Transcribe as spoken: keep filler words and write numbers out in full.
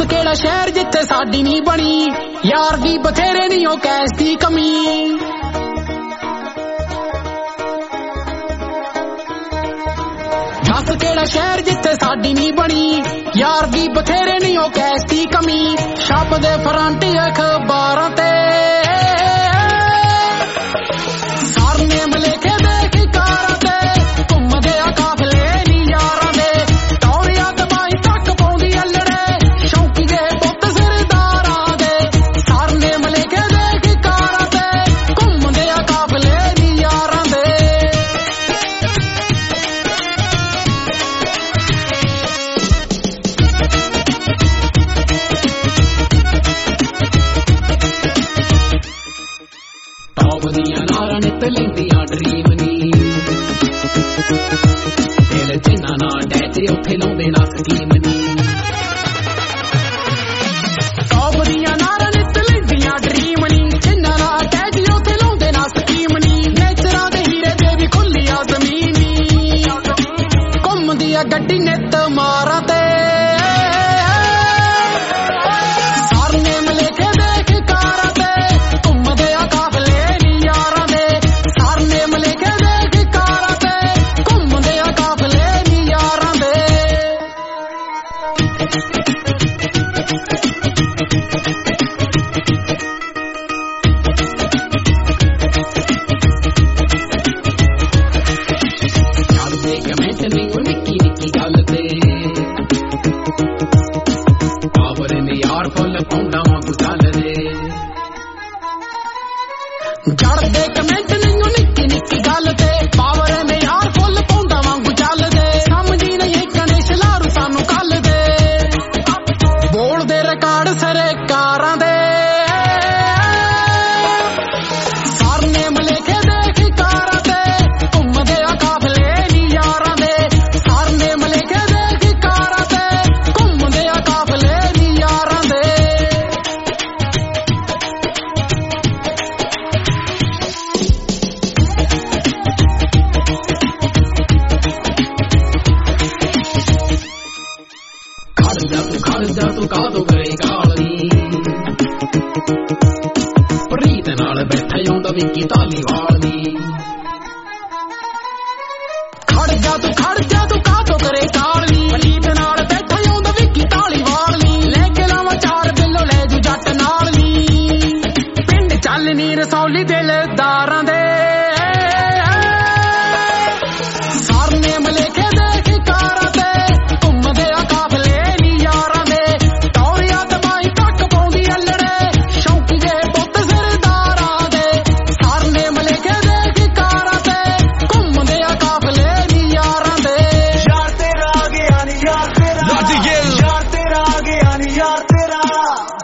ਦੱਸ ਕਿਹੜਾ ਸ਼ਹਿਰ ਜਿੱਥੇ ਸਾਡੀ ਨਹੀਂ ਬਣੀ ਯਾਰ ਦੀ ਬਥੇਰੇ ਨਹੀਂ ਉਹ ਕੈਸ ਦੀ ਕਮੀ ਦੱਸ ਕਿਹੜਾ ਸ਼ਹਿਰ ਜਿੱਥੇ ਸਾਡੀ ਨਹੀਂ ਬਣੀ ਯਾਰ ਦੀ ਬਥੇਰੇ ਨਹੀਂ ਉਹ ਕੈਸ ਦੀ ਕਮੀ ਛਾਪਦੇ ਫਰੰਟ ਅਖਬਾਰਾਂ ਤੇ ਸਰਨੇਮ ਲਿਖੇ ਦੇ ਕਾਰਾਂ ਤੇ ਘੁੰਮਦੇ ਆ ਕਾਫਲੇ ਨੀ ਯਾਰਾਂ ਦੇ ਟੌਰੀਆਂ ਦਬਾਈ ਤੱਕ ਪਾਉਂਦੀ ਅਲੜੇ ਸ਼ੌਂਕੀਏ ਪੁੱਤ ਸਰਦਾਰਾਂ ਦੇ ਸਰਨੇਮ ਲਿਖੇ ਦੇ ਕਾਰਾਂ ਤੇ ਘੁੰਮਦੇ ਆ ਕਾਫਲੇ ਨੀ ਯਾਰਾਂ ਦੇ ਟੌਪ ਦੀਆਂ ਨਾਰਾਂ ਨਿੱਤ ਲੈਂਦੀਆਂ ਡਰੀਮ ਨੀ ਦਿਲ ਜਿਨ੍ਹਾਂ ਨਾਲ ਡੈਚੇ ਉੱਥੇ ਲਾਉਂਦੇ ਨਾ ਸਕੀਮ ਨੀ ਟੌਪ ਦੀਆਂ ਨਾਰਾਂ ਨਿੱਤ ਲੈਂਦੀਆਂ ਡਰੀਮ ਨੀ ਜਿਨ੍ਹਾਂ ਨਾਲ ਡੈਚੇ ਉੱਥੇ ਲਾਉਂਦੇ ਨਾ ਸਕੀਮ ਨੀ ਨੇਚਰਾਂ ਦੇ ਹੀਰੇ ਦੇ ਵੀ ਖੁੱਲੀ ਆ ਜ਼ਮੀਨ ਨੀ ਘੁੰਮਦੀ ਆ ਗੱਡੀ ਨਿੱਤ ਮਾਰਾਂ ਤੇ ਜੜਦੇ ਕਮੈਂਟ ਨਹੀਂ ਨਿੱਕੀ ਨਿੱਕੀ ਗੱਲ ਤੇ ਪਾਵਰ ਨੇ ਯਾਰ ਫੁੱਲ ਪਾਉਂਦਾ ਵਾਂਗੂ ਚੱਲਦੇ ਸਮਝੀ ਨਹੀਂ ਗਣੇਸ਼ ਲਾਰੂ ਸਾਨੂੰ ਕੱਲ ਦੇ ਬੋਲਦੇ ਰਿਕਾਰਡ ਸਰਕਾਰਾਂ ਦੇ ਸਰਨੇਮ ਲਿਖੇ ਦੇ ਕਾਰਾਂ ਤੇ ਘੁੰਮਦੇ ਆ ਕਾਫਲੇ ਨੀ ਯਾਰਾਂ ਦੇ ਸਰਨੇਮ ਲਿਖੇ ਦੇ ਕਾਰਾਂ ਤੇ ਘੁੰਮਦੇ ਆ ਕਾਫਲੇ ਨੀ ਯਾਰਾਂ ਦੇ ਖੜਜਾ ਤੂੰ ਕਾਹਦੋਂ ਕਰੇ ਕਾਲੀ ਪ੍ਰੀਤ ਨਾਲ ਬੈਠਾ ਆਉਂਦਾ ਵਿੱਕੀ ਧਾਲੀਵਾਲ ਨੀ ਖੜਜਾ ਤੂੰ ਖੜਜਾ ਤੂੰ ਕਾਹਦੋਂ ਕਰੇ ਕਾਲੀ ਪ੍ਰੀਤ ਨਾਲ ਬੈਠਾ ਆਉਂਦਾ ਵਿੱਕੀ ਧਾਲੀਵਾਲ ਨੀ ਲੈ ਕੇ ਲਾਵਾਂ ਚਾਰ ਬਿੱਲੋ ਲੈ ਜੂ ਜੱਟ ਨਾਲ ਨੀ ਪਿੰਡ ਚੱਲ ਨੀ ਰਸੌਲੀ ਦਿਲਦਾਰਾਂ ਦੇ ਸਰਨੇਮ ਲਿਖੇ ਦੇ ਕਾਰਾਂ ਤੇ ਘੁੰਮਦੇ ਆ ਕਾਫਲੇ ਨੀ ਯਾਰਾਂ ਦੇ ਟੌਰੀਆਂ ਦਬਾਈ ਤੱਕ ਪਾਉਂਦੀ ਅਲੜੇ ਸ਼ੌਂਕੀਏ ਪੁੱਤ ਸਰਦਾਰਾਂ ਦੇ ਸਰਨੇਮ ਲਿਖੇ ਦੇ ਕਾਰਾਂ ਤੇ ਘੁੰਮਦੇ ਆ ਕਾਫਲੇ ਨੀ ਯਾਰਾਂ ਦੇ ਯਾਰ ਤੇਰਾ ਆ ਗਿਆ ਨੀ ਯਾਰ ਤੇਰਾ ਯਾਰ ਤੇਰਾ ਆ ਗਿਆ ਨੀ ਯਾਰ ਤੇਰਾ